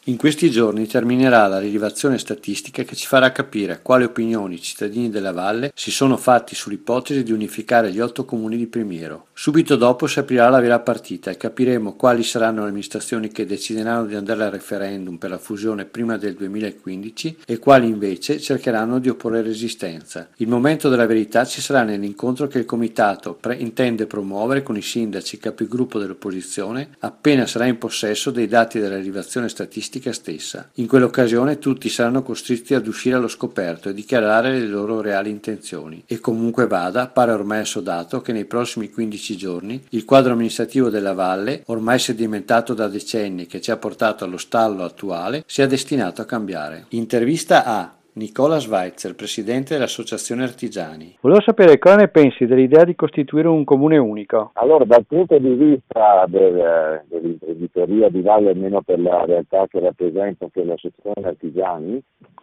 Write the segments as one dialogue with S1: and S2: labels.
S1: In questi giorni terminerà la rilevazione statistica che ci farà capire quali opinioni i cittadini della valle si sono fatti sull'ipotesi di unificare gli 8 comuni di Primiero. Subito dopo si aprirà la vera partita e capiremo quali saranno le amministrazioni che decideranno di andare al referendum per la fusione prima del 2015 e quali invece cercheranno di opporre resistenza. Il momento della verità ci sarà nell'incontro che il comitato intende promuovere con i sindaci e capigruppo dell'opposizione appena sarà in possesso dei dati della rilevazione statistica stessa. In quell'occasione tutti saranno costretti ad uscire allo scoperto e dichiarare le loro reali intenzioni. E comunque vada, pare ormai assodato che nei prossimi 15 giorni il quadro amministrativo della Valle, ormai sedimentato da decenni che ci ha portato allo stallo attuale, sia destinato a cambiare. Intervista a Nicola Schweitzer, presidente dell'Associazione Artigiani.
S2: Volevo sapere cosa ne pensi dell'idea di costituire un comune unico.
S3: Allora, dal punto di vista dell'imprenditoria di Valle, almeno per la realtà che rappresento, che è l'Associazione Artigiani,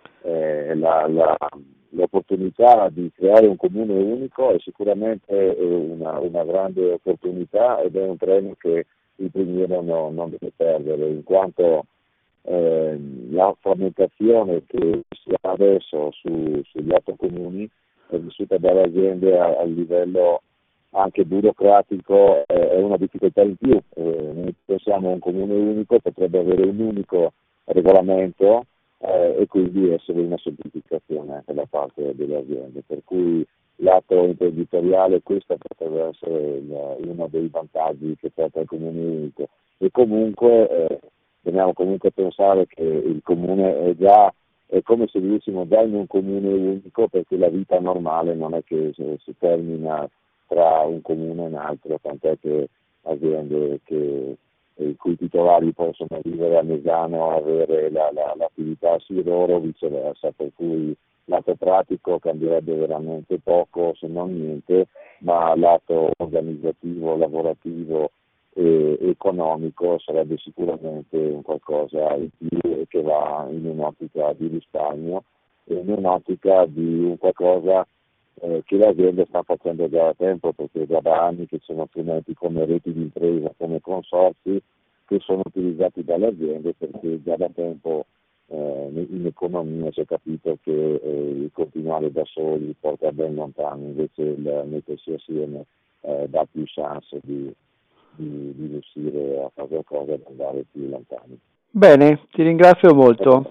S3: l'opportunità di creare un comune unico è sicuramente una grande opportunità ed è un premio che il Primiero non deve perdere, in quanto la frammentazione che si ha adesso sugli 8 comuni è vissuta dalle aziende a livello anche burocratico, è una difficoltà in più. Noi pensiamo a un comune unico, potrebbe avere un unico regolamento e quindi essere una semplificazione anche da parte delle aziende, per cui lato imprenditoriale questo potrebbe essere uno dei vantaggi che porta il comune unico. E comunque dobbiamo comunque pensare che il comune è come se vivessimo già in un comune unico, perché la vita normale non è che si termina tra un comune e un altro, tant'è che aziende i cui titolari possono vivere a Mesano, avere l'attività sì loro, viceversa, per cui lato pratico cambierebbe veramente poco, se non niente, ma lato organizzativo, lavorativo e economico sarebbe sicuramente un qualcosa in più e che va in un'ottica di risparmio e in un'ottica di un qualcosa che le aziende stanno facendo già da tempo, perché già da anni che ci sono strumenti come reti di impresa, come consorzi, che sono utilizzati dalle aziende, perché già da tempo in economia si è capito che il continuare da soli porta ben lontano, invece il mettersi assieme dà più chance di riuscire a fare qualcosa e di andare più lontani.
S2: Bene, ti ringrazio molto.